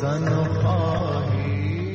زن خواهی.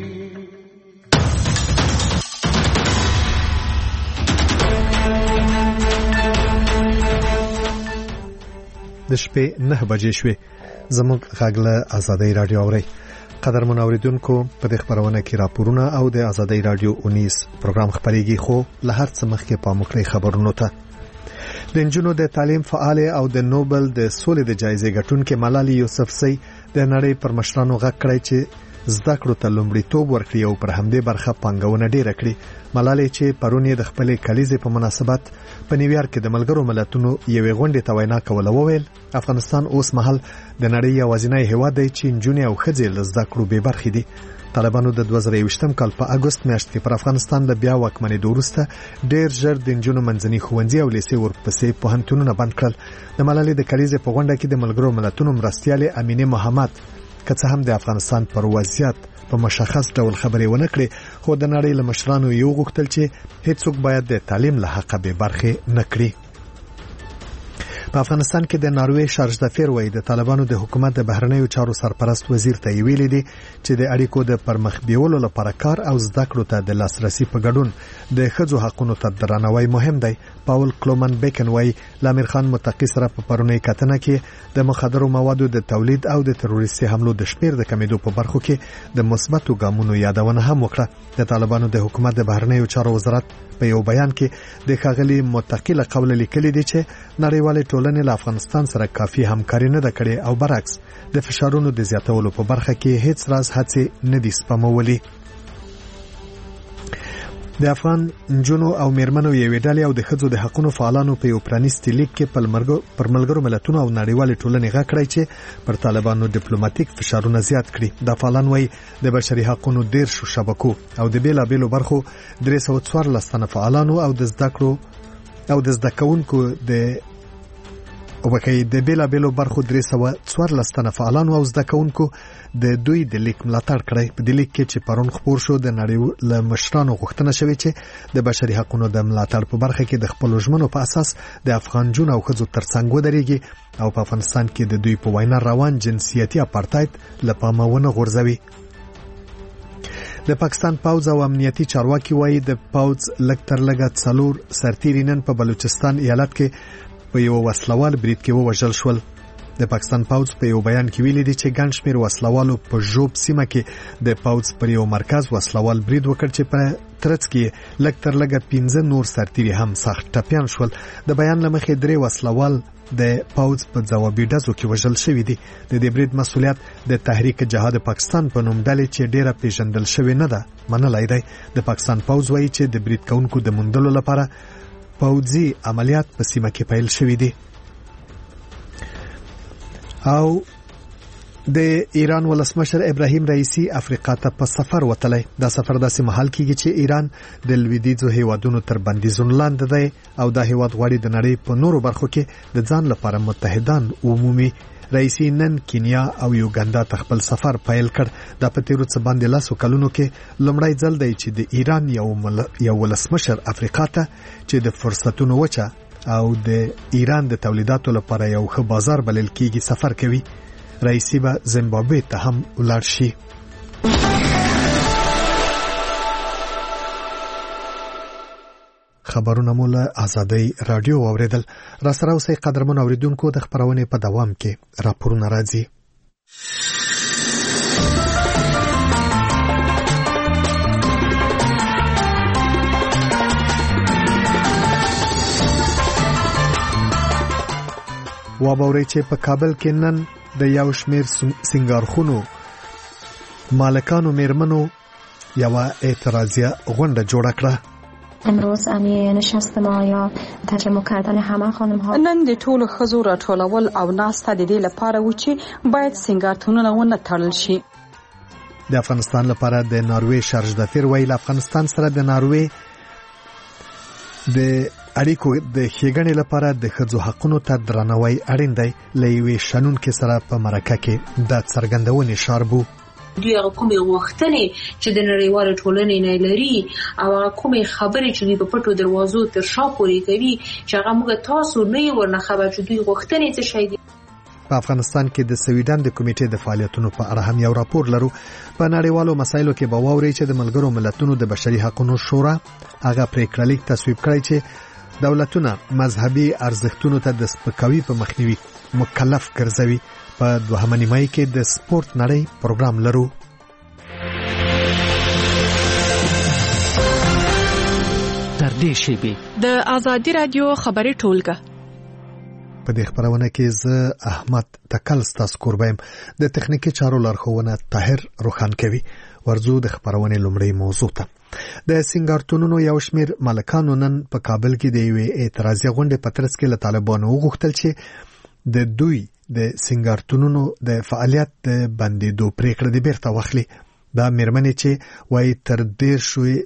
د شپې 9 بجې شوې. زموږ غږ له آزادۍ رادیو اوري. قدرمن اوریدونکو، په دې خبرونه کې راپورونه او د آزادۍ رادیو 19 پروګرام خبريږي، خو له هر څه مخکې پام وکړئ خبرونو ته. د انجونو د تعلیم فعال او د نوبل د سولې د جایزې ګټونکې ملالۍ یوسفزۍ د نړۍ پر مشرانو غږ کړی چې زده کړو ته لومړیتوب ورکړي او پر همدې برخه پانګونه ډیره کړي. ملالۍ چې پرون د خپلې کلیزې په مناسبت په نیویارک کې د ملګرو ملتونو یوې غونډې ته وینا کوله، وویل افغانستان اوس مهال د نړۍ یوازینی هیواد دی چې نجونې او ښځې له زده کړو بې برخې دي. طالبانو د 2021 کال په اگست میاشت کې پر افغانستان د بیا واکمنېدو وروسته ډېر ژر د نجونو منځني ښوونځي او لیسې ورپسې پوهنتونونه بند کړل. د ملالۍ د کلیزې په غونډه کې د ملګرو ملتونو مرستیالې امینه محمد که څه هم د افغانستان پر وضعیت په مشخص ډول خبرې ونه کړې، خو د نړۍ له مشرانو یو غوښتل چې هیڅوک باید د تعلیم له حقه بې برخې نه کړي. په افغانستان کې د ناروې شارژ دفیر وایي د طالبانو د حکومت د بهرنیو چارو سرپرست وزیر ته ویلي دي چې د اړیکو د پرمخ بیولو لپاره کار او زده کړو ته د لاسرسي په ګډون د ښځو حقونو ته درناوی مهم دی. پاول کلومن بیکن وایي له امیر خان متقي سره په پرونی کتنه کې د مخدرو موادو د تولید او د تروریستي حملو د شمیر د کمیدو په برخو کې د مثبتو ګامونو یادونه هم وکړه. د طالبانو د حکومت د بهرنیو چارو وزارت په یو بیان کې د ښاغلي متقي له قوله لیکلي دي چې نړیوالې ټولنې له افغانستان سره کافي همکاري نه ده کړې او برعکس د فشارونو د زیاتولو په برخه کې هیڅ راز هڅې نه دي سپمولي. د افغان نجونو او میرمنو یوې ډلې او د ښځو د حقونو فعالانو په یو پرانیستي لیک کې پر ملګرو ملتونو او نړیوالې ټولنې غږ کړی چې پر طالبانو ډیپلوماټیک فشارونه زیات کړي. دا فعالان وایي د بشري حقونو 13 شبکو او د بیلابیلو برخو 314 تنه فعالانو او د زده کړو او د زده کوونکو د بیلابیلو برخو 314 تنه فعالانو او زده کوونکو د دوی د لیک ملاتړ کړی. په دې لیک کې چې پرون خپور شو د نړۍ له مشرانو غوښتنه شوې چې د بشري حقونو د ملاتړ په برخه کې د خپل ژمنو په اساس د افغان جون او ښځو ترڅنګ ودرېږي او په افغانستان کې د دوی په وینا روان جنسیتي اپارټاید له پامه ونه غورځوي. د پاکستان پوځ او امنیتي چارواکي وایي د پوځ لږ تر لږه 4 سرتیري نن په بلوچستان ایالت کې په یو وسلوال برید کې ووژل شول. د پاکستان پوځ په یو بیان کې ویلي دي چې ګڼ شمېر وسلوالو په ژوب سیمه کې د پوځ پر یو مرکز وسلوال برید وکړ چې په ترڅ کې لږ تر لږه 15 نور سرتیري هم سخت ټپیان شول. د بیان له مخې 3 وسلوال د پوځ په ځوابي ډزو کې وژل شوي دي. د دې برید مسؤلیت د تحریک جهاد پاکستان په نوم ډلې چې ډیره پیژندل شوې نه ده منلای دی. د پاکستان پوځ وایي چې د برید کوونکو د موندلو لپاره پوځي عملیات په سیمه کې پیل شوي دي. او د ایران ولسمشر ابراهیم رئیسی افریقا ته په سفر وتلی. دا سفر داسې مهال کېږي چې ایران د لویدیځو هیوادونو تر بندیزونو لاندې دی او دا هیواد غواړي د نړۍ په نورو برخو کې د ځان لپاره متحدان ومومي. رئیسی نن کینیا او یوګاندا ته خپل سفر پیل کړ. دا په تیرو څه باندې 10 کلونو کې لومړی ځل دی چې د ایران یو ولسمشر افریقا ته چې د فرصتونو وچه او د ایران د تولیداتو لپاره یو ښه بازار بلل کېږي سفر کوي. رئیسی به زیمبابوې ته هم ولاړ شي. خبرونه مو له آزادۍ رادیو اوریدل. را سره اوسئ قدرمن اوریدونکو، د خبرونې په دوام کې راپورونه راځي. وابوري چې په کابل کې نن د یو شمیر سنگارخونو مالکانو میرمنو یو اعتراضیه غونډه جوړه کړه. امروز نشست ما یا تجمع کردن همه خانم ها نن د ټولو ښځو راټولول او ناسته د دې لپاره و چې باید سنگارتونونه ونه تړل شي. د افغانستان لپاره د ناروې شارژ دفیر ویل افغانستان سره د ناروې د اړیکو د ښېګڼې لپاره د ښځو حقونو ته درناوی اړین دی. له یوې شنونکې سره په مرکه کې دا څرګندونې شاربو. دوی هغه کومې غوښتنې چې د نړیوالو ټولنې نه لري او هغه کومې خبرې چې دوی په پټو دروازو تر شا پورې کوي چې هغه موږ تاسو نه یو ورنه خبر چې دوی غوښتنې څه شي دي. په افغانستان کې د سویډن د کمیټې د فعالیتونو په اړه هم یو راپور لرو. په نړیوالو مسایلو کې به واوري چې د ملګرو ملتونو د بشري حقوقو شورا هغه پریکړه لیک تصویب کړی چې دولتونه مذهبي ارزښتونو ته د سپکاوي په مخنیوي مکلف ګرځوي. په دوهمه نیمایي کې د سپورت نړۍ پروګرام لرو. تر دې شیبې د آزادي رادیو خبري ټولګه. په دې خبرونه کې زه احمد تکل ستاسو قربایم. د تخنیکی چارو لارښوونه طاهر روخان کوي. ورځو د خبرونه لومړی موضوع ته. د سنگارتونونو یو شمیر مالکانو نن په کابل کې د یوې اعتراضي غونډې په ترڅ کې له طالبانو وغوښتل چې د دوی د سنگارتونونو د فعالیت د بندیدو پریکړه د بیرته واخلي. دا مېرمنې چې وایي تر ډیر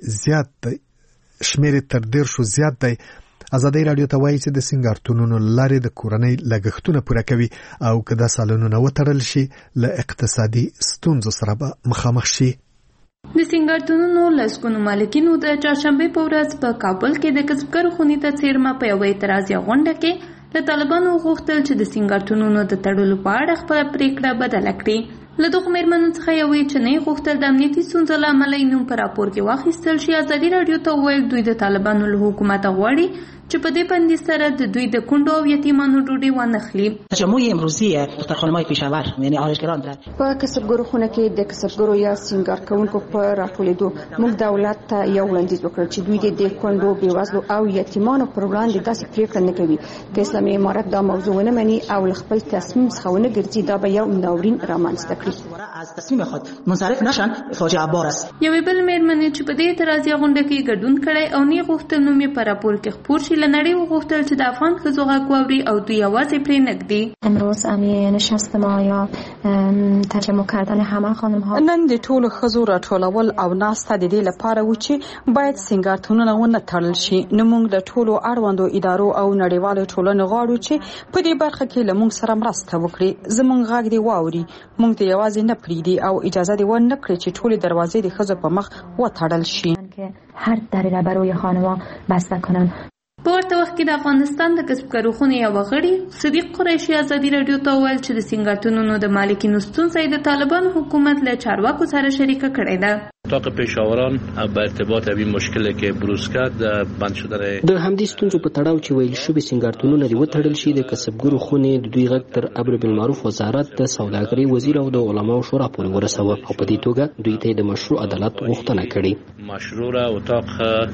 شو زیات دی. آزادی رادیو ته وایي چې د سنگارتونونو لارې د کورنۍ لګښتونه پوره کوي او که دا سالونونه وتړل شي له اقتصادي ستونزو سره به مخامخ شي. د سنگارتونونو لسګونو مالکینو د چهارشنبه په ورځ په کابل کې د کسبګرو خونې ته څیرمه په یوه اعتراضي غونډه کې له طالبانو غوښتل چې د سنگارتونونو د تړلو په اړه خپله پریکړه بدله کړي. له دغو مېرمنو څخه یوې چې نه غوښتل د امنیتي ستونزو له امله یې نوم په راپور کې واخیستل شي، ازادي راډیو ته وویل دوی د طالبانو له حکومته غواړي چې په دې بندیز سره د دوی د کونډو او یتیمانو ډوډۍ وانخلي. تجمع امروزی دخترخانه‌های پیشاور یعنی آرایشگران په کسبګرو خونه کې د کسبګرو یا سنگار کوونکو په راټولېدو موږ دولت ته یو وړاندیز وکړ چې دوی د کونډو، بېوزلو او یتیمانو پر وړاندې داسې پریکړه نه کوي که اسلامي امارت دا موضوع ونه مني او له خپل تصمیم څخه ونه ګرځي، دا به یو ناورین رامنځته کړي. از تصمیم خود منصرف نشن فاجعه بار است. یوې بل مېرمنې چې په دې اعتراضي غونډه کې ګډون کړی او نه غوښتل نوم یې په راپور کې خپور شي، له نړۍ وغوښتل چې د افغان ښځو غږ واوري او دوی یوازې پرې نږدي. امروز نشست ما یا تجمع کردن همه خانم ها نن د ټولو ښځو راټولول او ناسته د دې لپاره و چې باید سنگارتونونه ونه تړل شي. نو موږ د ټولو اړوندو ادارو او نړیوالو ټولنو غواړو چې په دې برخه کې له موږ سره مرسته وکړي. زموږ غږ دې واوري، موږ دې یوازې نه پرېږدي او اجازه دې ونه کړي چې ټولې دروازې د ښځو په مخ وتړل شي که هر دری را برای خانم‌ها بسته کنن. په ورته وخت کې د افغانستان د کسبګرو خونې یو غړي صدیق قریشي ازادي راډیو ته وویل چې د سنگارتونونو د مالکینو ستونزه د طالبانو حکومت له چارواکو سره شریکه کړې ده. اتاق پیشاوران به ارتباط به مشکلی که بروز کرد بند شده د همدې ستونزو په تړاو چې ویل شوی سنگارتونونه دی وتړل شي، د کسبګرو خونې د دوی غږ تر امر بالمعروف وزارت د سوداګرۍ وزیر او د علماو شورا پورې ورسوه او په دې توګه دوی ته د مشروع عدالت غوښتنه کړې. مشروع را اتاق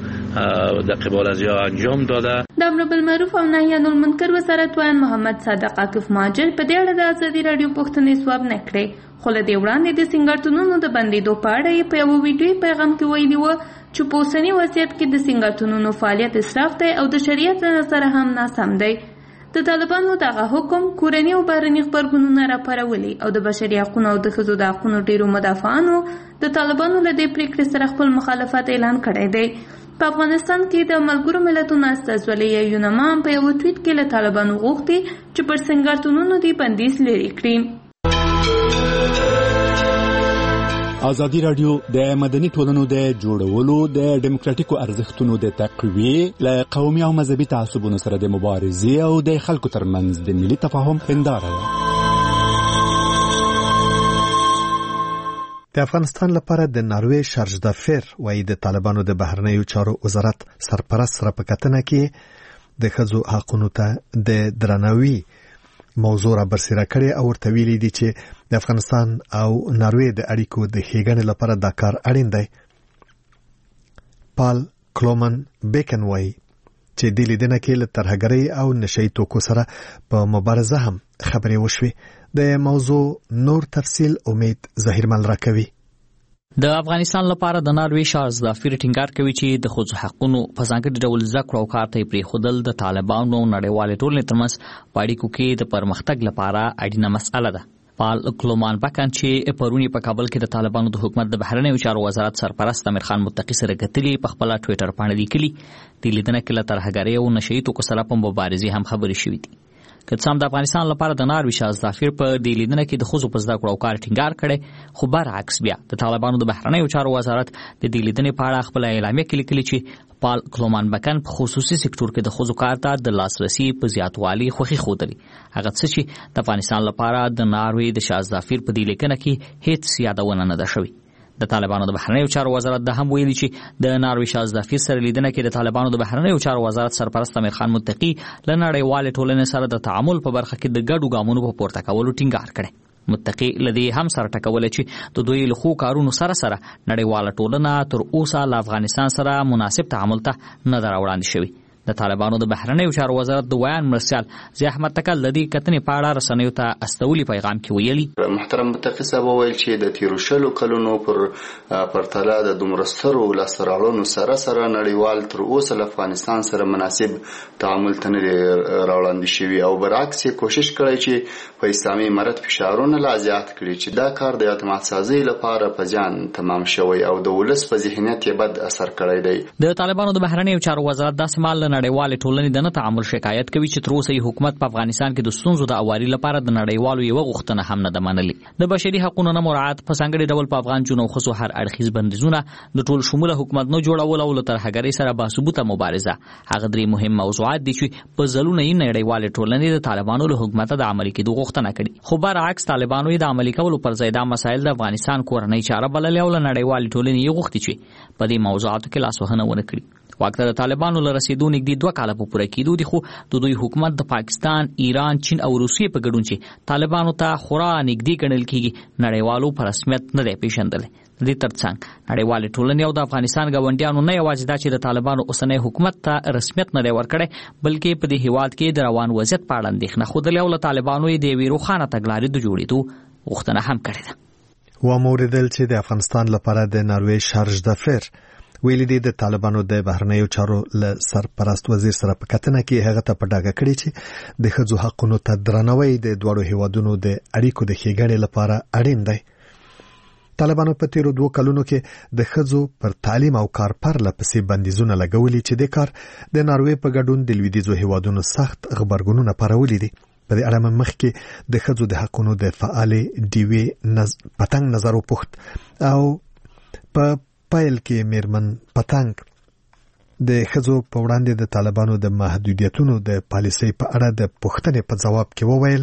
د قبال از یا انجام داده. د امر بالمعروف او نهی عن المنکر وزارت وایي محمد صادق عاکف مهاجر په دې اړه د آزادي راډیو پوښتنې ځواب نه کړې، خو له دې وړاندې د سنگارتونونو د بندیدو په اړه یې په یو ویډیوي پیغام کې ویلي و چې په اوسني وضعیت کې د سنگارتونونو فعالیت اسراف دی او د شریعت له نظره هم ناسم دی. د طالبانو دغه حکم کورني او بهرني غبرګونونه راپارولي او د بشري حقوقو او د ښځو د حقوقو ډیرو مدافعانو د طالبانو له دې پریکړې سره خپل مخالفت اعلان کړی دی. په افغانستان کې د ملګرو ملتونو استازولۍ یونما په یو ټویټ کې له طالبانو غوښتي چې پر سنگارتونونو دی بندیز لري کړي. آزادی رادیو د مدني ټولنو د جوړولو د ډیموکراتیکو ارزښتونو د تقویې له قومي او مذهبي تعصبونو سره د مبارزې او د خلکو ترمنځ د ملي تفاهم هنداره ده. د افغانستان لپاره د ناروې شارج دافیر وایي د طالبانو د بهرنیو چارو وزارت سرپرست سره په کتنه کې د ښځو حقوقو ته د درناوي موضوع را برسېره کړې او ورته ویلي دي چې د افغانستان او ناروې د اړیکو د ښېګڼې لپاره دا کار اړین دی. پال کلومن بیکن وایي چې دې لیدنه کې له ترهګرۍ او نشهیي توکو سره په مبارزه هم خبرې وشوې. د موضوع نور تفصیل امید ظاهرمل راکوي. د افغانستان لپاره د ناروې شارج دافیر ټینګار کوي چې د ښځو حقوقو په ځانګړي ډول ذکر او کار ته پرېښودل د طالبانو نړیوالې ټولنې ترمنځ په اړیکو کې د پرمختګ لپاره اړینه مسئله ده. پال کلومان بکن چې پرونی په کابل کې د طالبانو د حکومت د بهرنیو چارو وزارت سرپرست امیر خان متقی سره کتلي په خپل ټویټر باندې لیکلي د لیدنه کې له ترهګرۍ او نشهیي توکو سره په مبارزې هم خبرې شوې دي. که څه هم د افغانستان لپاره د ناروې شارج دافیر په دې لیدنه کې د ښځو په زده کړو او کار ټینګار کړی، خو برعکس بیا د طالبانو د بهرنیو چارو وزارت د دې لیدنې په اړه خپل اعلامیه کې لیکلي چې پال کلومان بکن په خصوصي سکتور کې د ښځو کار ته د لاسرسي په زیاتوالي خوښي ښودلې. هغه څه چې د افغانستان لپاره د ناروې د شازدافیر په دې لیکنه کې هیڅ یادونه نه ده شوې. د طالبانو د بهرنیو چارو وزارت د هم ویلي چې د ناروې شازدافیر سره لیدنه کې د طالبانو د بهرنیو چارو وزارت سرپرست امیر خان متقی له نړیوالې ټولنې سره د تعامل په برخه کې د ګډو ګامونو په پورته کولو ټینګار کړی. متقی لدی هم سره ټکول چې د دوی له خو کارونو سره نړیواله ټولنه تر اوسه له افغانستان سره مناسب تعامل ته نه دراوړاندې شوی. د طالبانو د بهرنیو چارو وزارت د ویان مرسیال ضیاء احمد تکل د دې کتنې په اړه رسنیو ته استولي پیغام کې ویلي. محترم متقی صاحب ویل چې د تیرو شلو کلونو پر پرتله د دومره سترو لاسته راوړنو سره نړیوال تر اوسه له افغانستان سره مناسب تعامل ته نه راوړاندې شوی او برعکس کوشش کړی چې په اسلامي امارت فشارونه لا زیات کړي چې دا کار د اعتماد سازي لپاره په ځان تمام شوی او د ولس په ذهنیت یې بد اثر کړی دی. د طالبانو د بهرنیو چارو وزارت د سمال نړیوالې ټولنې د نه تعامل شکایت کوي چې تر اوسه حکومت په افغانستان کې د ستونزو د اواري لپاره د نړیوالو یو غوښتنه هم نه ده منلې. د بشري حقوقو نه مراعات په ځانګړي ډول په افغان جنو خصو هر اړخیز بندیزونه د ټول شموله حکومت نه جوړول او له ترهګرۍ سره باثبوته مبارزه هغه درې مهم موضوعات دي چې په ځلونه یې نړیوالې ټولنې د طالبانو له حکومت د عملي کېدو غوښتنه کړې. خو برعکس طالبانو یې د عملي کولو پر ځای دا مسایل د افغانستان کورنۍ چاره بللې او له نړیوالې ټولنې یې غوښتي چې په دې موضوعاتو کې لاسوهنه ونه کړي. واک د طالبانو له رسیدو نږدې 2 کاله په پوره کېدو دي خو د دوی حکومت د پاکستان، ایران، چین او روسیې په ګډون چې طالبانو ته خورا نږدې ګڼل کېږي نړیوالو په رسمیت نه دی پیژندلی. د دې ترڅنګ نړیوالې ټولنې او د افغانستان ګاونډیانو نه یوازې دا چې د طالبانو اوسنی حکومت ته رسمیت نه دی ورکړی بلکې په دې هیواد کې د روان وضعیت په اړه اندېښنه ښودلې او له طالبانو یې د یوې روښانه تګلارې د جوړېدو غوښتنه هم کړې ده. واوریدل چې د افغانستان لپاره د ناروې شارژدافیر ویلي دي د طالبانو د بهرنیو چارو له سرپرست وزیر سره په کتنه کې هغه ته په ډاګه کړی چې د ښځو حقونو ته درناوی د دوړو هیوادونو د اړیکو د ښېګڼې لپاره اړین دی. طالبانو په تیرو 2 کلونو کې د ښځو پر تعلیم او کار پرله پسې بندیزونه لګولي چې د کار د ناروې په ګډون د لویدیځو هیوادونو سخت غبرګونونه پارولي دي. په دې اړه مخکې د ښځو د حقونو د فعالې ډیوې پتنګ نظر وپوښت او په پایل کې میرمن پتنګ د ښځو په وړاندې د طالبانو د محدودیتونو د پالیسۍ په اړه د پوښتنې په جواب کې وویل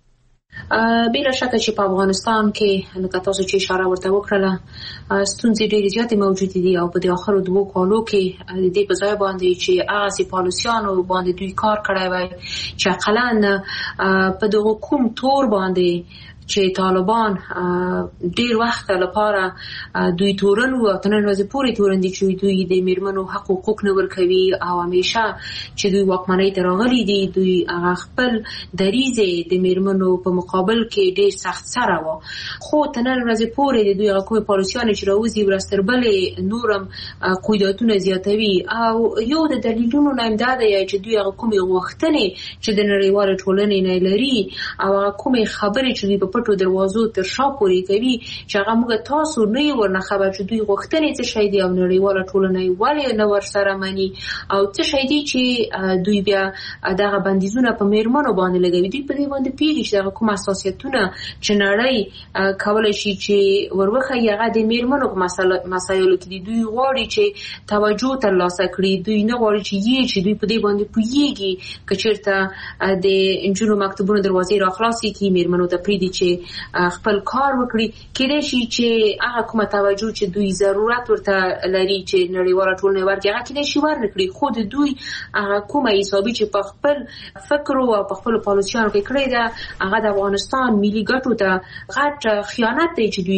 بلا شک چې په افغانستان کې لکه تاسو چې اشاره ورته وکړه ستونزې ډېرې زیاتې موجودې دي او په دې اخرو 2 کالو کې د دې په ځای باندې چې هغه پالیسیانو باندې دوی کار کړی وای چې اقلاً په دغه کوم تور باندې چې طالبان ډیر وخت لپاره دوی تورن او تنن ورځې پورې تورن دي چې دوی د میرمنو حقوق نه ورکوي او همیشه چې دوی واکمنۍ ته راغلي دي دوی هغه خپل دریزه د میرمنو په مقابل کې ډیر سخت سره و خو تنن ورځې پورې د دوی کومه پالیسیانه چې راوځي ورستربلې نورم قیوداتونه زیاتوي او یو د دلیلونو نه امداد دی چې دوی هغه کومه غوښتنې چې د نړیوال ټولنې نه لري او کومه خبرې چې دوی پټو دروازو تر شا پورې کوي چې هغه موږ تاسو نه ورنه خبر چې دوی غوښتنې څه شي دي او نړیواله ټولنه ولې نه ورسره مانی او څه شي دي چې دوی بیا دغه بندیزونه په میرمنو باندې لګوي دوی په دې باندې پیږي چې دغه کوم اساسیتونه چې نړۍ کولای شي چې ورخه یغه د میرمنو په مسایلو کې دوی غواړي چې توجه ترلاسه کړي دوی نه غواړي چې دوی په دې باندې پیږي کچېرته د انجونو مکتبونو دروازې راخلاصي کی میرمنو ته پریدي چې خپل کار وکړي کله چې هغه کومه توجه چې دوی ضرورت ورته لري چې نړیواله ټولنه ورکړي هغه کله شي ورنکړي خود دوی هغه کومه حسابي چې په خپل فکر او په خپل پالیسیانو کې کړی دا هغه د افغانستان ملي ګټو ته غټ خیانت دی چې دوی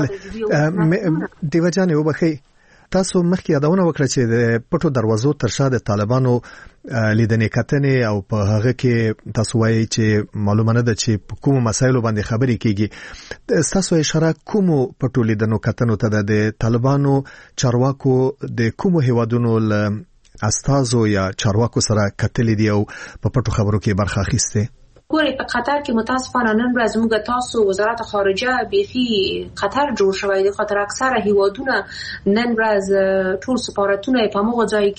کوي. دیو جان وبخي تاسو مخکې یادونه وکړه چې د پټو دروازو تر شا د طالبانو لیدنې کتنې او په هغه کې تاسو وایي چې معلومه نه ده چې په کومو مسایلو باندې خبرې کیږي. تاسو اشاره کومو پټو لیدنو کتنو ته د طالبانو چارواکو د کومو هیوادونو له استازو یا چارواکو سره کتلې دي او په پټو خبرو کې برخه اخیسته؟ ګوري په قطر کې متاسفانه نن ورځ موږ تاسو وزارت خارجه بيخي قطر جوړ شوی دی، خاطر اکثره هیوادونه نن ورځ ټول سفارتونه په موږ ځای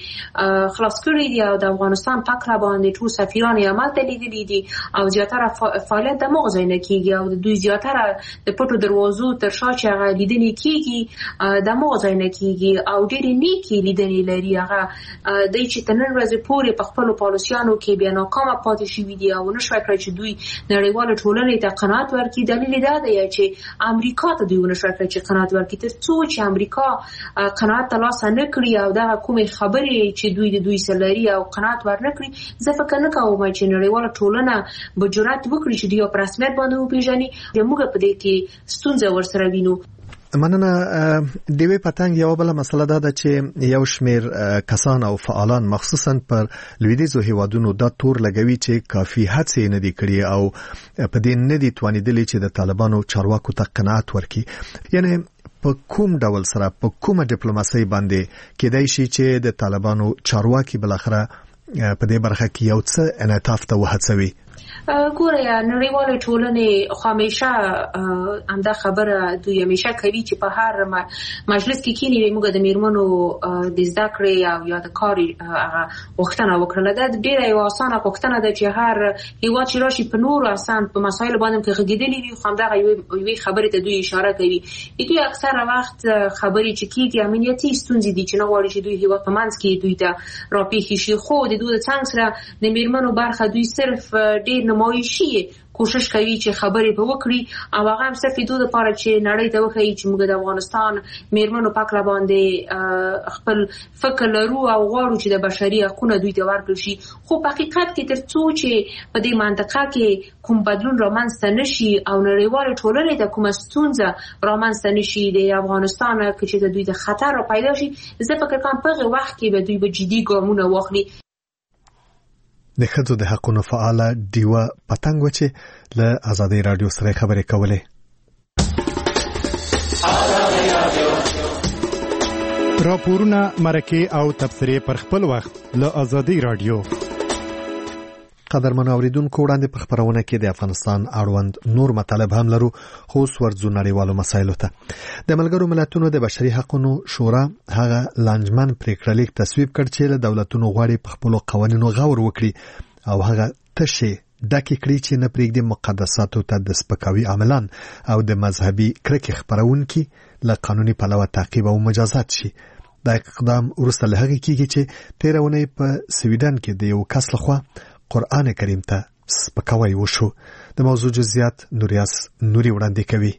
کې خلاص کړی دي او د افغانستان په کړه باندې ټول سفیران یې عمل ته لیدلي دي او زیاتره فعالیت د موږ ځای نه کیږي او دوی زیاتره د پټو دروازو تر شا چې هغه لیدنې کیږي د موږ ځای نه کیږي او ډېرې نیکې لیدنې لري هغه د چې تر نن ورځې پورې په خپلو پالیسیانو کې بیا ناکامه پاتې شوي دي او نشوای کړی چې دوی نړیواله ټولنې ته قناعت ورکړي. دلیل دا دی چې امریکا ته دوی ونشوای کړی چې قناعت ورکړي تر څو چې امریکا قناعت ترلاسه نه کړي او دغه کومې خبرې چې دوی د دوی سره لري او قناعت ورنکړي زه فکر نه کوم چې نړیواله ټولنه به جرأت وکړي چې دوی په رسمیت باندې وپېژني. موږ په دې کې ستونزه ورسره وینو. مننه. دیوی پتنګ یو بل مسله ده چې یو شمیر کسان او فعالان مخصوصا پر لویدیزو هیوادونو دا تور لګوي چې کافي هڅې نه دي کړې او په دې نه دي توانیدلې چې د طالبانو چارواکو ته قناعت ورکړي. یعنی په کوم ډول سره په کومه ډیپلوماسي باندې کېدای شي چې د طالبانو چارواکي بل اخره په دې برخه کې یو څه انعطاف ته وهڅوي؟ ګوره نړیواله ټولنې همیشه همدا خبره دوی همیشه کوي چې په هر مجلس کې کینی موږ د میرمنو د زده کړې او یا د کار غوښتنه وکړه. دا ډیره یو اسانه غوښتنه ده چې هر هیواد چې راشي په نور اسان په مسایل باندې کې غږیدلی وي، خو همدغه یوې خبرې ته دوی اشاره کوي. دوی اکثره وخت خبرې چې کیږي امنیتي ستونزې دي چې نه غواړي چې دوی هیواد په منځ کې دوی ته راپېښې شي، خو د دوی د څنګ سره د میرمنو برخه دوی صرف ډیر نمایشي کوشش کوي چې خبرې په وکړي او هغه هم صرف دوی لپاره چې نړۍ ته وښیي چې موږ د افغانستان میرمنو په کړه باندې خپل فکر لرو او غواړو چې د بشري حقوقو دوی ته ورکړل شي. خو په حقیقت کې تر څو چې په دې منطقه کې کوم بدلون رامنځته نشي او نړیواله ټولنې ته کومه ستونزه رامنځته نشي د افغانستان کې چې د دوی د خطر را پیدا شي، زه فکر کوم په هغه وخت کې به دوی به جدي ګامونه واخلي. د ښځو د حقونو فعاله دیوه پتنګ و چې له آزادۍ رادیو سره خبرې کولې. راپورونه، مرکې او تبصرې پر خپل وخت له آزادۍ رادیو. قدرمن اوریدونکو وړاندې په خبرونه کې د افغانستان اړوند نور مطالب هم لرو، خو ورځو نړیوالو مسایلو ته. د ملګرو ملتونو د بشري حقوقو شورا هغه لانجمن پریکړلیک تصویب کړ چې له دولتونو غواړي په خپل قوانینو غور وکړي او هغه تشه دکې کړی چې نه پرېږدي مقدساتو ته د سپکاوي عملان او د مذهبي کرکې خپرونکي له قانوني پلوه تعقیب او مجازات شي. دا اقدام وروسته له هغې کېږي چې تېره اونۍ په سویډن کې د یو کس لخوا قرآن کریم ته سپکاوی وشو. د موضوع جزئیات نوري وړاندې کوي.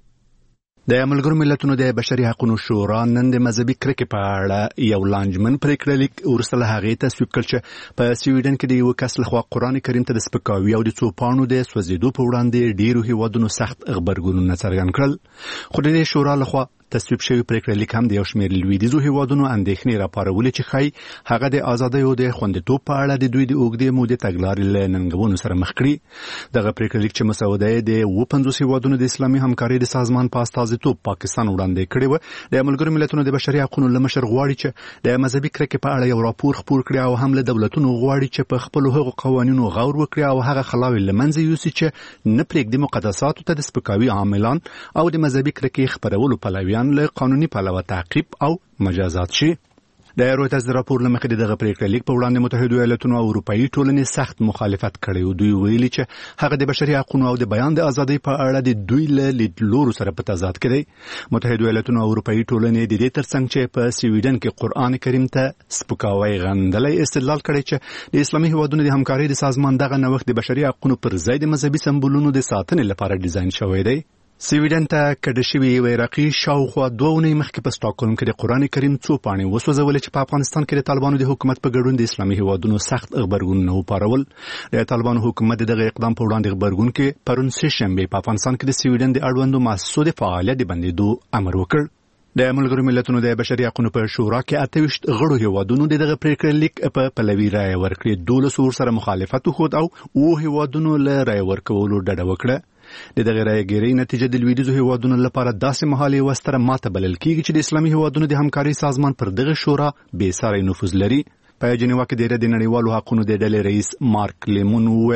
د ملګرو ملتونو د بشري حقوقو شورا نن د مذهبي کرکې په اړه یو لانجمن پریکړلیک وروسته له هغې تصویب کړ چې په سویډن کې د یو کس لخوا قرآن کریم ته د سپکاوي او د څوپانو د سوځېدو په وړاندې ډیرو هیوادونو سخت غبرګونونه څرګند کړل. خو د شورا لخوا تصویب شوی پریکړلیک هم د یو شمېر لویدیځو هیوادونو اندېښنې راپارولې چې ښایي هغه د ازادۍ او د خوندیتوب په اړه د دوی د اوږدې مودې تګلارې له ننګونو سره مخ کړي. دغه پریکړلیک چې مسوده یې د 50 هیوادونو د اسلامي همکارۍ د سازمان په استازیتوب پاکستان وړاندې کړی و، د ملګرو ملتونو د بشري حقوقو له مشر غواړي چې د مذهبي کرکې په اړه یو راپور خپور کړي او هم له دولتونو غواړي چې په خپل حقوقو قوانینو غور وکړي او هغه خلاوې له منځه یوسي چې نه پرېږدي مقدساتو ته د سپکاوي عاملان او د مذهبي کرکې خپرولو پلویان له قانوني پلوه تعقیب او مجازات شي. د رویترز راپور لمخې دغه پریکړلیک په وړاندې متحده ایالاتونو او اروپאי ټولنې سخت مخالفت کړی او دوی ویلي چې هغه د بشري حقوقو او د بیان د ازادۍ په اړه د دوی له لیدلورو سره په تضاد کې دی. متحده ایالاتونو او اروپאי ټولنې د دې ترڅنګ چې په سویډن کې قرآن کریم ته سپکاوی غندلی استدلال کړی چې د اسلامي هیوادونو د همکارۍ د سازمان دغه نوښت د بشري حقوقو پر ځای د مذهبي سمبولونو د ساتنې لپاره ډیزاین شوی دی. سویډن ته کډه شوی یو عراقي شاوخوا 2 اونۍ مخکې په سټاکهولم کې د قرآن کریم څو پاڼې وسوځولې چې په افغانستان کې د طالبانو د حکومت په ګډون د اسلامي هیوادونو سخت غبرګونونه وپارول. د طالبانو حکومت دغه اقدام په وړاندې غبرګون کې پرون سه شنبه په افغانستان کې د سویډن د اړوندو مؤسسو د فعالیت د بندیدو امر وکړ. د ملګرو ملتونو د بشري حقوقو په شورا کې 28 غړو هیوادونو دغه پریکړلیک په پلوي رائے ورکړې، 12 سره مخالفت وکړ او 9 هیوادونو له رائے ورکولو ډډه وکړه. دغه رایګيري نتیجه د لویدیځو هیوادونو لپاره داسې مهالي وستره ماته بلل کیږي چې د اسلامي هیوادونو د همکارۍ سازمان پر دغه شورا بې ساري نفوذ لري. په جنیوا کې د نړیوالو حقوقو د ډلې رئیس مارک لیمون وویل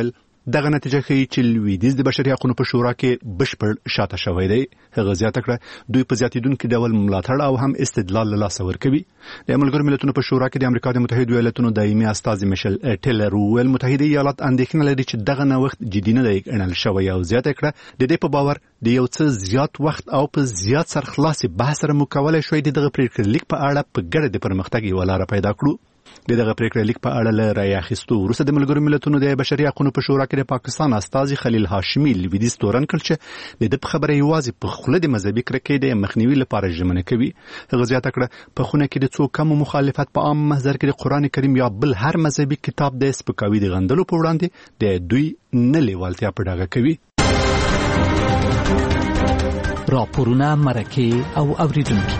دغه نتیجه ښیي چې لویدیځ د بشري حقوقو په شورا کې بشپړ شاته شوی دی. هغه زیاته کړه دوی په زیاتیدونکو ډول ملاتړ او هم استدلال له لاسه ورکوي. د ملګرو ملتونو په شورا کې د امریکا د متحده ایالاتونو دایمي استازي میشل ټیلر ویل متحده ایالات اندېښنه لري چې دغه نوښت جدي نه دی ګڼل شوی او زیاته کړه د دې په باور د یو څه زیات وخت او په زیات سرخلاصي بحث سره مکوله شوی دغه پریکړه لیک په اړه په ګډه د پرمختګ یو لار پیدا کړو. دغه پریکړه لیک په اړه له رای اخیستو وروسته د ملګرو ملتونو د بشري حقوقو په شورا کې د پاکستان استازي خلیل هاشمي لویدیځ تورن کړ چې د خبرې یوازې په خوله د مذهبي کرکې د مخنیوي لپاره ژمنه کوي. هغه زیاته کړه په خونه کې د څو کم مخالفت په عام محضر کې د قران کریم یا بل هر مذهبي کتاب د سپکاوي د غندلو په وړاندې د دوی نه لیوالتیا په ډاګه کوي. راپورونه مرکه او اوریدونکو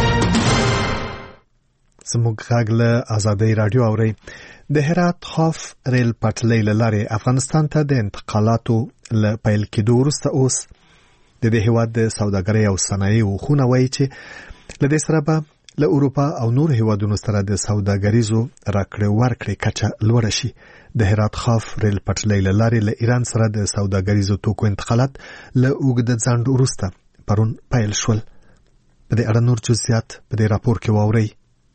زموږ غږ له آزادۍ رادیو اوري. د هرات خاف ریل پټلۍ لارې افغانستان ته د انتقالاتو له پیل کېدو وروسته اوس د دې هیواد د سوداګرۍ او صنایعو خونه وایي چې له دې سره به له اروپا او نور هیوادونو سره د سوداګریزو راکړې ورکړې کچه لوړه شي. د هرات خاف ریل پټلۍ لارې له ایران سره د سوداګریزو توکو انتقالات له اوږده ځنډ وروسته پرون پیل شول. په دې اړه نور جزئیات په دې راپور کې واورئ.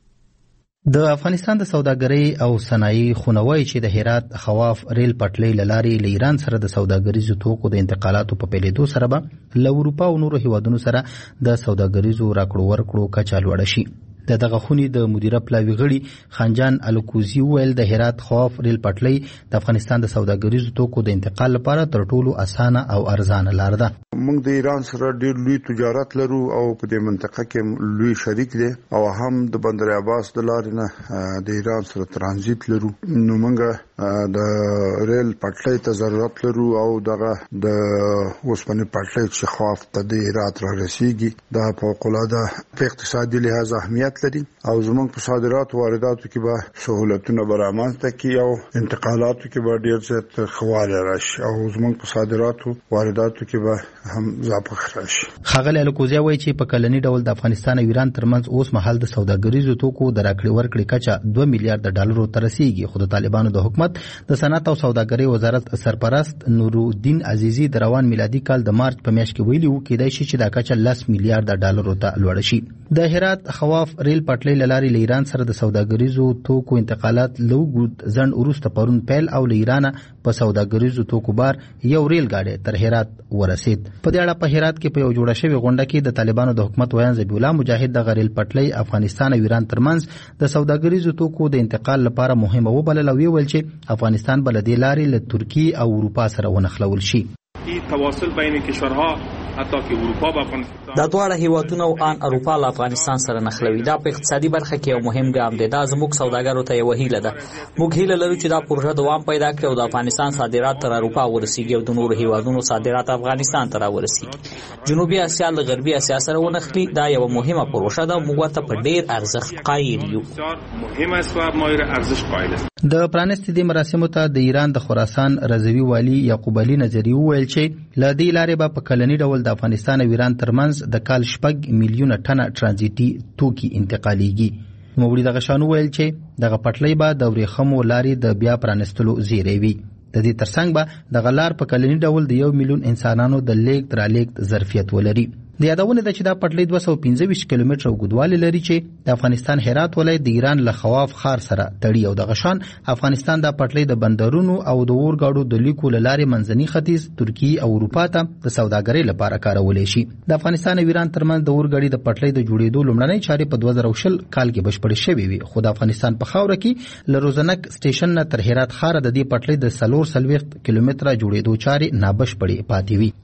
د افغانستان د سوداګرۍ او صنایع خونه وایي چې د هرات خواف ریل پټلۍ لارې له ایران سره د سوداګریزو توکو د انتقالاتو په پیلېدو سره به له اروپا او نورو هیوادونو سره د سوداګریزو راکړو ورکړو کچه لوړه شي. دغه خونې د مدیره پلاوي غړي خانجان الکوزي ویل د هرات خواف ریل پټلۍ د افغانستان د سوداګریزو توکو د انتقال لپاره تر ټولو اسانه او ارزانه لار ده. موږ د ایران سره ډېر لوی تجارت لرو او په دې منطقه کې لوی شریک دي او هم د بندر عباس د لارې نه د ایران سره ترانزیت لرو. نو موږ د ریل پټلۍ ته ضرورت لرو او دغه د اوسپنې پټلۍ چې خواف ته د هرات را رسیږي دا فوق العاده په اقتصادي لحاظ اهمیت لري او زموږ په صادرات او وارداتو کې به سہولتونه برابرمنځته کی او انتقالاتو کې به ډېر زیات خواله راشي او زموږ په صادراتو وارداتو کې به هم اضافه راشي. خاغلی الکوزي وایي چې په کلنی ډول د افغانستان او ایران ترمنځ اوس مهال د سوداګریزو توکو د راکړې ورکړې کچه 2 میلیارډ ډالرو ته رسیږي. خو د طالبانو د حکومت د صنعت او سوداګرۍ وزارت سرپرست نورالدین عزیزی د روان میلادي کال د مارچ په میاشت کې ویلي وو کېدای شي چې دا کچه 10 میلیارډ ډالرو ته لوړه شي. د هرات خواف ریل پټلۍ لارې له ایران سره د سوداګریزو توکو انتقالات لوګود ځن وروسته پرون پیل او له ایران په سوداګریزو توکو بار یو ریل گاډي تر هرات ورسید. په دې اړه په هرات کې په یو جوړه شوی غونډه کې د طالبانو د حکومت ویان ذبیح الله مجاهد د غریل پټلۍ افغانستان او ایران ترمنځ د سوداګریزو توکو د انتقال لپاره مهمه وبلل او ویل چې افغانستان بل د لارې له ترکیه او اروپا سره ونښلول شي. تواصل بین کشورها حتی که اروپا با افغانستان دا دواړه هیوادونه او ان اروپا له افغانستان سره نښلوي. دا په اقتصادي برخه کې یو مهم ګام دی. دا زموږ سوداګرو ته یو هیله ده. موږ هیله لرو چې دا پروژه دوام پیدا کړي او د افغانستان صادرات تر اروپا ورسیږي او د نورو هیوادونو صادرات افغانستان ته راورسیږي. جنوبي اسیا له غربي اسیا سره ونښلي. دا یو مهمه پروژه ده. موږ ته په ډیر ارزښت قایل یو. مهمه است و مایل ارزش قایل است. د پرانستې د مراسمو ته د ایران د خراسان رضوی والی یعقوب علي نظری ویل چې له دې لارې به په کلنی ډول د افغانستان او ایران ترمنځ د کال 6 میلیونه ټنه ترانزیتي توکي انتقالیږي. نوموړي دغه شان ویل چې دغه پټلۍ به د ورېښمو لارې د بیا پرانستلو زیری وي. د دې ترڅنګ به دغه لار په کلنی ډول د 1 میلیون انسانانو د لیږد رالېږد ظرفیت ولري. د یادونه ده چې دا پټلۍ 225 کیلومتره اوږدوالی لري چې د افغانستان هرات ولایت د ایران له خواف ښار سره تړي او دغه شان افغانستان دا پټلۍ د بندرونو او د اورګاډو د لیکو له لارې منځني ختیځ ترکیه او اروپا ته د سوداګرۍ لپاره کارولی شي. د افغانستان او ایران ترمنځ د اورګاډي د پټلۍ د جوړېدو لومړنۍ چارې په 2020 کال کې بشپړې شوې وي. خو د افغانستان په خاوره کې له روزنک سټیشن نه تر هرات ښار د دې پټلۍ د 440 کیلومتره جوړېدو چارې نابشپړې پاتې وي.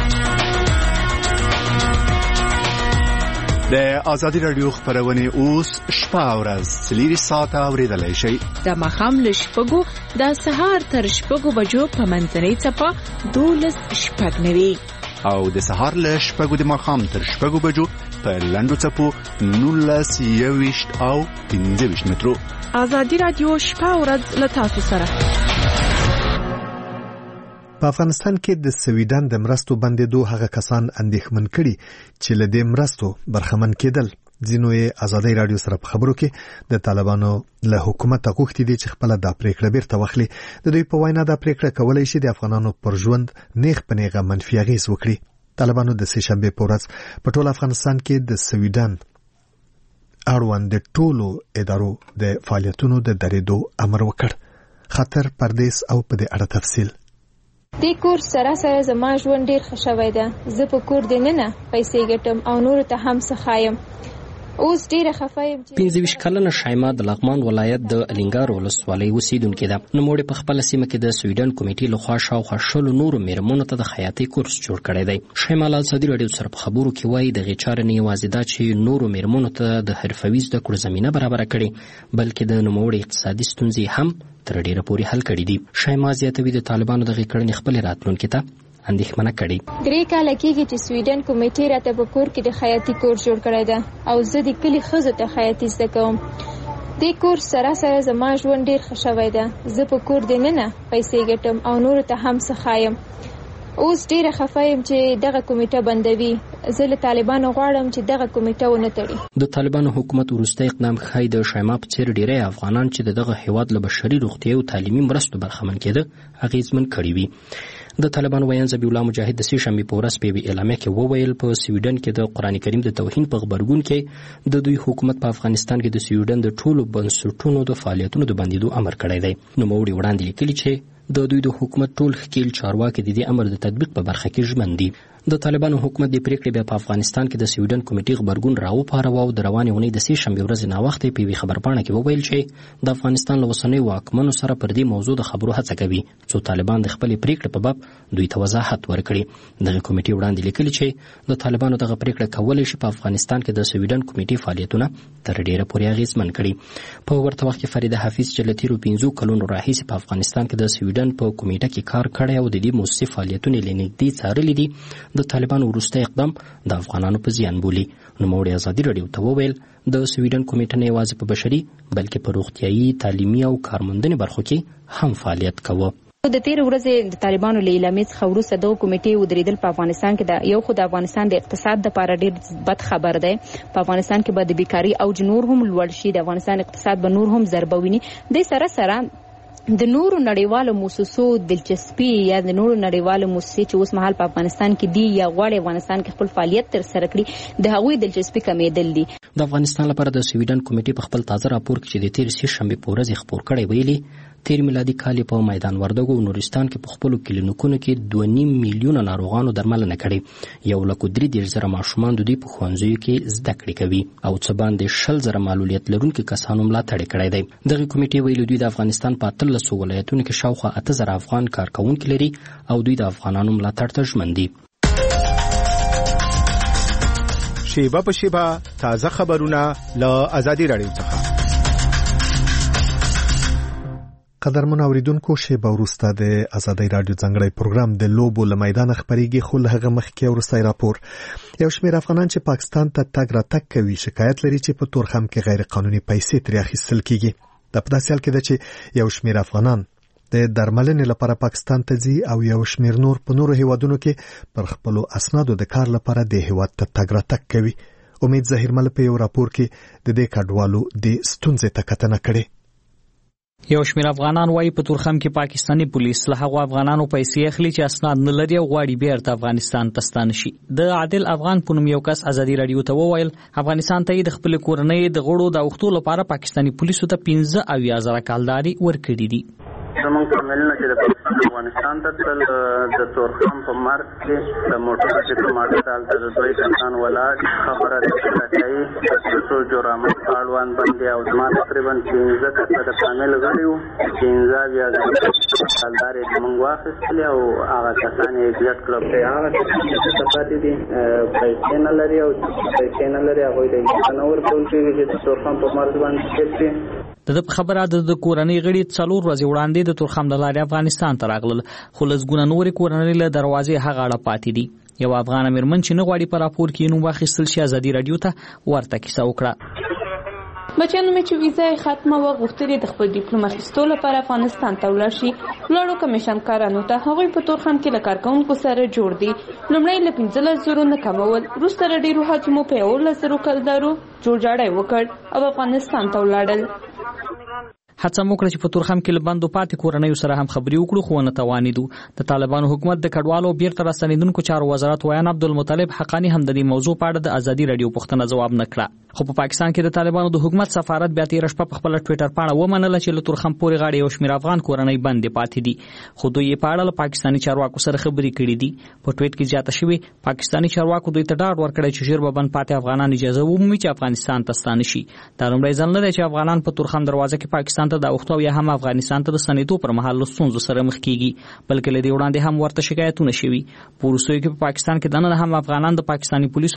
د آزادی رادیو خبرونه اوس شپه او ورځ 3 ساعته اوریدلای شئ. د ماښام له 6 د سهار تر 6 بجو په منځنۍ څپه 12:09 او د سهار له 6 د ماښام تر 6 بجو په لنډو څپو 19:20 او 15 مترو. آزادی رادیو شپه او ورځ له تاسو سره. په افغانستان کې د سویډن د مرستو بندیدو هغه کسان اندېښمن کړي چې له دې مرستو برخمن کېدل. ځینو یې ازادي رادیو سره په خبرو کې د طالبانو له حکومت غوښتي دي چې خپل د پریکړه بیرته واخلي. د دوی په وینا د پریکړه کولای شي د افغانانو پر ژوند نیغ په نیغه منفي اغیز وکړي. طالبانو د سه شنبه په ورځ په ټول افغانستان کې د سویډن اړوند د ټولو ادارو د فعالیتونو د درېدو امر وکړ. خطر پردیس او په دې اړه تفصیل. د کور سره زما ژوند ډیر ښه شوی ده. زه په کور دې نه پیسې ګټم او نور ته هم څه خایم. اوس ډیره خفایم. 25 کلنه شایما د لغمان ولایت د الینګار ولسوالۍ اوسیدونکې ده. نوموړې په خپل سیمه کې د سویډن کمیټې لخوا شاوخوا 100 نورو میرمنو ته د خیاطۍ کورس جوړ کړی دی. شایما له ازادي رادیو سره په خبرو کې وایي د غچار نه یوازې دا چې نورو میرمنو ته د حرفوي زده کړو زمينه برابر کړي بلکې د نوموړې اقتصادي ستونزې هم تر ډیره پورې حل کړي دي. شایما زیاتوي د طالبانو د غکړنې خپل راتلونکي ته اندېښمنه کړي. 3 کاله کېږي چې سویډن کمیټې راته په کور کې د خیاطۍ کورس جوړ کړی ده او زه د کلي ښځو ته خیاطۍ زده کوم. د کورس سره زما ژوند ډیر ښه شوی ده. زه په کور دې نه پیسې ګټم او نور ته هم څه خایم. اوس ډیره خفایم چې دغه کمیټه بندوي. زه له طالبانو غواړم چې دغه کمیټه ونه تړي. د طالبانو حکومت وروستی اقدام ښایي د شایما په څیر ډیری افغانان چې دغه هیواد له بشري روغتیا او تعلیمي مرستو برخمن کېده اغیزمن کړي وي. د طالبانو ویان ذبیح الله مجاهد د سه شنبه په ورځ په اعلامیه کې وویل په سویډن کې د قران کریم د توهین په خبرګون کې د دوی حکومت په افغانستان کې د سویډن د ټولو بنسټونو د فعالیتونو د بندیدو امر کړی دی. نوموړي وړاندې لیکلي چې د دوی د حکومت ټول ښکیل چارواکي د دې امر د تطبیق په برخه کې ژمن دي. د طالبانو حکومت د پریکړې بیا په افغانستان کې د سویډن کمیټې خبرګون راوپاروه او د روانې اونۍ د سه شنبه ورځې ناوخته په وی خبرپاڼه کې وویل چې د افغانستان له اوسنۍ واکمنو سره پر دې موضوع د خبرو هڅه کوي چې طالبان د خپل پریکړې په باب دوی ته وضاحت ورکړي. دغه کمیټې وړاندې لیکلي چې د طالبانو دغه پریکړه کولای شي په افغانستان کې د سویډن کمیټې فعالیتونه تر ډیره پورې اغیزمن کړي. په ورته وخت کې فرید حفیظ چې له تیرو 15 کلونو راهیسې په افغانستان کې د سویډن په کمیټه کې کار کړی او د دې مؤسسې فعالیتونه لنږدې څارلي دي د طالبانو وروستی اقدام د افغانانو په زیان بولي. نوموړي ازادي رادیو ته وویل د سویډن کمیټه نه یوازې په بشري بلکې په روغتیايي تعلیمي او کارموندنې برخو کې هم فعالیت کوي. د تیر ورځې د طالبانو له اعلامیې څخه وروسته دغه کمیټې ودرېدل په افغانستان کې د یو خو د افغانستان د اقتصاد لپاره ډېر بد خبر دی. په افغانستان کې به د بیکاري اوج نور هم لوړ شي. د افغانستان اقتصاد به نور هم ضربه ویني. د سره د نورو نړیوالو مؤسسو دلچسپي یا د نورو نړیوالو مؤسسې چې اوس مهال په افغانستان کې دي یا غواړي افغانستان کې خپل فعالیت تر سره کړي د هغوی دلچسپي کمیدل دي. د افغانستان لپاره د سویډن کمیټې په خپل تازه راپور کې چې د تیر سه شنبه په ورځ خبر کړی ویلي تیر میلادي کال په میدان وردګو او نورستان کې په خپل کلینیکونو کې 2.5 میلیونه ناروغانو درملنه کړې. 1,30,000 ماشومان د دې په ښوونځیو کې زده کړې کوي او څه باندې 60,000 معلولیت لرونکي کسانو ملاتړ کړی دی. دغه کمیټې ویلي دوی د افغانستان په 13 ولایتونو کې شاوخوا 8,000 افغان کارکونکي لري او دوی د افغانانو ملاتړ ته ژمن دي. شیبه په شیبه تازه خبرونه له ازادي رادیو څخه. قدرمن اوریدونکو شیبه وروسته د ازادي رادیو څنګه پروګرام د لوبو له میدان خبريږي خو له هغه مخکې ورسته راپور یو شمېر افغانان چې پاکستان ته تګ راتګ کوي شکایت لري چې په تورخم کې غیر قانوني پیسې ترې اخیستل کیږي. د په داسې حال کې ده چې یو شمېر افغانان د درملنې لپاره پاکستان ته ځي او یو شمېر نور په نورو هیوادونو کې پر خپل اسنادو د کار لپاره د هیواد ته تګ راتګ کوي. امید ظاهرمل په یو راپور کې د دې کډوالو د ستونزې ته کتنه کړې. یو شمېر افغانان وايي په تورخم کې پاکستاني پولیس له هغو افغانانو پیسې اخلي چې اسناد نه لري او غواړي بیرته افغانستان ته ستانه شي. د عادل افغان په نوم یو کس ازادي رادیو ته وویل افغانستان ته د خپل کورنۍ د غړو د اوختو لپاره پاکستاني پولیسو ته 15,000 کالداري ورکړي دي. زمونږ فامیلونه چې د افغانستان ته تل د تورخم په مرګ کې د موټر چې کومه دالته د دوی کسان ولاړ خبره د کوي څو جرامه اړوند باندې او زما تقریبا 15 کسه د فامیل غړي وو 15 یا کالداري موږ واخیستل او هغه کسان یې ګډ کلب ته هغه څه پاتې دي پیسې نه لري او پیسې نه لري هغه د نور ټول چې تورخم په مرګ باندې کې د خبره د کورنۍ غړي 4 ورځې وړاندې د تورخم د لارې افغانستان ته راغلل خو لږ نورې کورنۍ له دروازې هغه اړه پاتې دي. یو افغان میرمن چې نه غواړي په راپور کې نوم واخیستل شي ازادي رادیو ته ورته کیسه وکړه. بچیانو مې چې ویزا یې ختمه وه غوښتل د خپل ډیپلوم اخیستو لپاره افغانستان ته ولاړ شي. ولاړو کمیشنکارانو ته هغوی په تورخم کې له کارکوونکو سره جوړ دي. لومړی له 15,000 نه کمول، وروسته له ډېرو حاجمو په 11,000 کلدارو جوړجاړی وکړ او افغانستان ته ولاړل. هڅه وکړه چې په تورخم کې لبندو پاتې کورنۍ سره هم خبري وکړو خو نه توانیدو. د طالبانو حکومت د کډوالو بیرته راستنیدونکو چارو وزارت ویان عبدالمطلب حقانی هم د دې موضوع په اړه د ازادي رادیو پوښتنه جواب نه کړه. خو په پاکستان کې د طالبانو د حکومت سفارت بیا تیر شپه په خپل ټوئیټر پاڼه ومنله چې له تورخم پورې غاړي او شمیر افغان کورنۍ بندې پاتې دي. خو دوی په اړه له پاکستاني چارواکو سره خبري کړې دي. په ټوئیټ کې زیاته شوی پاکستاني چارواکو دوی ته ډاډ ورکړی چې ژر به بند پاتې افغانان اجازه ومومي چې افغانستان ته ستانه شي. دا لومړی ځل نه دی چې افغانان په تورخم دروازه کې پاکستان ته د اوښتو یا هم افغانستان ته د ستنېدو پر مهال له ستونزو سره مخ کیږي، بلکې له دې وړاندې هم ورته شکایتونه شوي. په وروستیو کې په پاکستان کې دننه هم افغانان د پاکستاني پولیسو